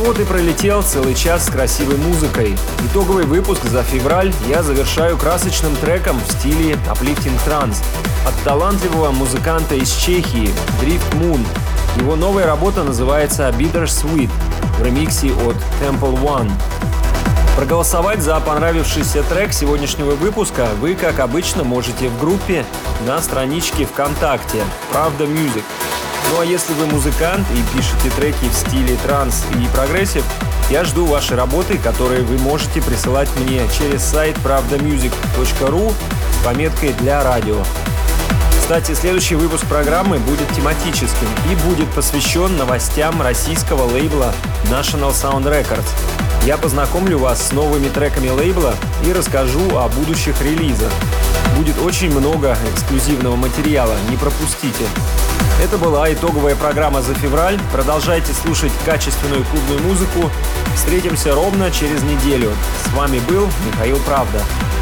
вот и пролетел целый час с красивой музыкой. Итоговый выпуск за февраль я завершаю красочным треком в стиле Uplifting Trance от талантливого музыканта из Чехии Drift Moon. Его новая работа называется Bittersweet в ремиксе от Temple One. Проголосовать за понравившийся трек сегодняшнего выпуска вы, как обычно, можете в группе на страничке ВКонтакте «Правда Music». Ну а если вы музыкант и пишете треки в стиле транс и прогрессив, я жду ваши работы, которые вы можете присылать мне через сайт pravdamusic.ru с пометкой «Для радио». Кстати, следующий выпуск программы будет тематическим и будет посвящен новостям российского лейбла National Sound Records. Я познакомлю вас с новыми треками лейбла и расскажу о будущих релизах. Будет очень много эксклюзивного материала, не пропустите. Это была итоговая программа за февраль. Продолжайте слушать качественную клубную музыку. Встретимся ровно через неделю. С вами был Михаил Правда.